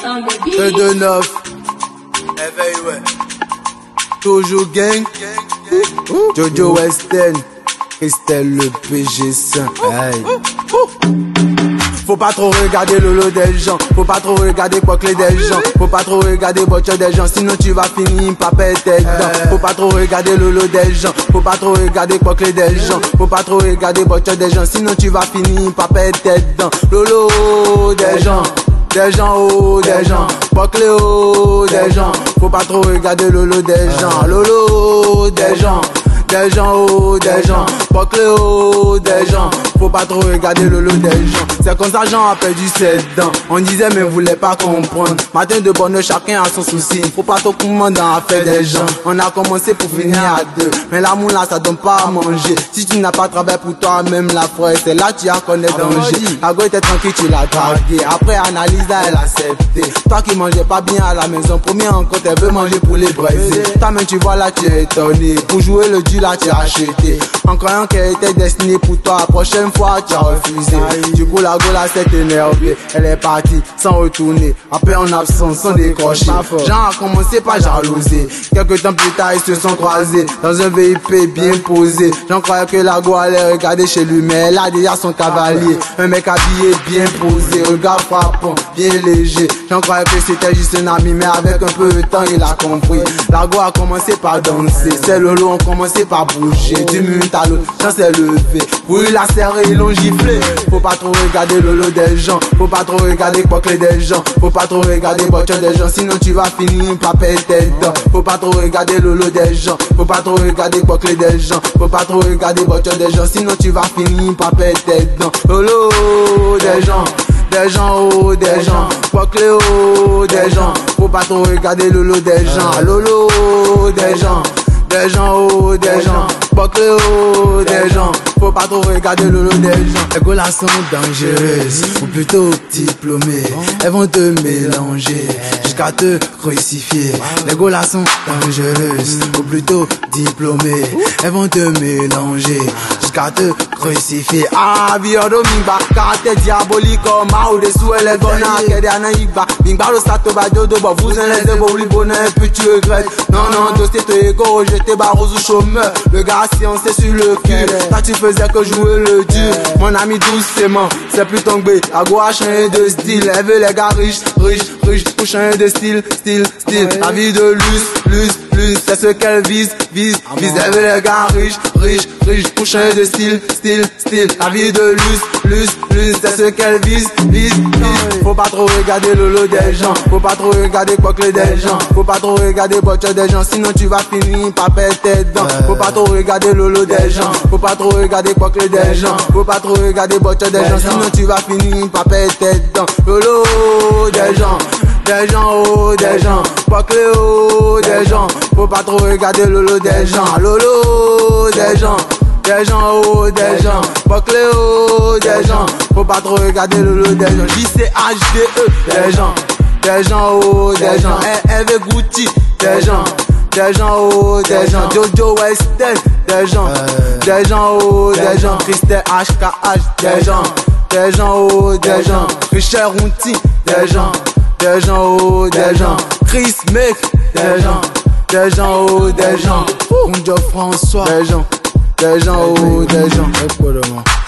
E de 9. Éveil, ouais. Toujours gang. Jojo Western. Christelle le PG Saint. Hey. Faut pas trop regarder le lot des gens. Faut pas trop regarder quoi que les des gens. Faut pas trop regarder voiture des gens. Sinon tu vas finir par perdre tes dents. Faut pas trop regarder le lot des gens. Faut pas trop regarder quoi que les des gens. Faut pas trop regarder voiture des gens. Sinon tu vas finir par perdre tes dents. Lolo des gens. Des gens, oh, des gens. Boclé, oh, des gens. Faut pas trop regarder le lot des gens. Lolo des gens. Des gens, oh, des gens. Boclé, oh, des gens. Faut pas trop regarder le lot des gens. C'est comme ça Jean a perdu ses dents. On disait mais voulait pas comprendre. Matin de bonheur, chacun a son souci. Faut pas trop commander à faire des gens. On a commencé pour finir à deux. Mais l'amour là ça donne pas à manger. Si tu n'as pas travaillé pour toi-même la frère, c'est là tu as connais danger. La go était tranquille, tu l'as dragué. Après analyse là elle a accepté. Toi qui mangeais pas bien à la maison, premier encore elle veut manger pour les braiser. Toi-même tu vois là tu es étonné. Pour jouer le dieu là tu as acheté. En croyant qu'elle était destinée pour toi. La prochaine fois tu as refusé. Du coup la go là s'est énervée. Elle est partie sans retourner. Après en absence sans décrocher. Jean a commencé par jalouser. Quelques temps plus tard ils se sont croisés dans un VIP bien posé. J'en croyais que la go allait regarder chez lui. Mais elle a déjà son cavalier. Un mec habillé bien posé. Regard frappant, bien léger. J'en croyais que c'était juste un ami. Mais avec un peu de temps il a compris. La go a commencé par danser. C'est le lot ont commencé par bouger. Du minute à l'autre, Jean s'est levé. Oui la serré, ils l'ont giflé. Faut pas trop regarder le lot des gens. Faut pas trop regarder quoi que des gens. Faut pas trop regarder voiture des gens. Sinon tu vas finir par perdre tes dents. Faut pas trop regarder le lot des gens. Faut pas trop regarder quoi que des gens. Faut pas trop regarder voiture des gens. Sinon tu vas finir par perdre tes dents. Lolo des gens. Des gens, oh, des gens. Quoi que oh, des gens. Faut pas trop regarder le lot des gens. Lolo des gens. Des gens, oh, des gens. Boclé, oh, des gens. Faut pas trop regarder le lot des gens. Les gars sont dangereuses, ou plutôt diplômées. Elles vont te mélanger jusqu'à te crucifier. Les gars sont dangereuses, ou plutôt diplômées. Elles vont te mélanger jusqu'à te crucifier. Ah, viodo mingba, caractère diabolique, maou de sous les gona, kede anaïba. Mingba le sato ba dodo, ba vous en les ebo, li bonheur, puis tu regrettes. Non, non, dossier te égo, j'étais barreau ou chômeur. Le gars science sur le cul. Toi tu faisais que jouer le dur. Mon ami doucement, c'est plus tombé. La go a changé de style. Elle veut les gars riches, riches, riches. Pour changer de style, style, style. La vie de luxe, luxe, luxe. C'est ce qu'elle vise, vise, vise. Elle veut les gars riches, riches, riches. Pour changer de style, style, style. La vie de luxe, luxe, luxe. C'est ce qu'elle vise, vise, vise. Faut pas trop regarder le lot des gens. Faut pas trop regarder quoi que des gens. Faut pas trop regarder voiture des gens. Sinon tu vas finir par perdre tes dents. Faut pas trop regarder le lot des gens. Faut pas trop regarder quoi que des gens. Faut pas trop regarder voiture des gens. Sinon tu vas finir par perdre tes dents. Lolo des gens. Des gens, oh, des gens. Quoi que oh, des gens. Faut pas trop regarder le lot des gens. Lolo des gens. Des gens, oh, des gens. Boclé, oh, des gens. Faut pas trop regarder le lot des gens. JCHDE, des gens. Des gens, oh, des gens. Hervé Gucci, des gens. Des gens, oh, des gens. Jojo Western, des gens. Des gens, oh, des gens. Christelle HKH, des gens. Des gens, oh, des gens. Richard Runti, des gens. Des gens, oh, des gens. Chris Mec, des gens. Des gens, oh, des gens. Unjo François, des gens. Des gens, oh, des gens.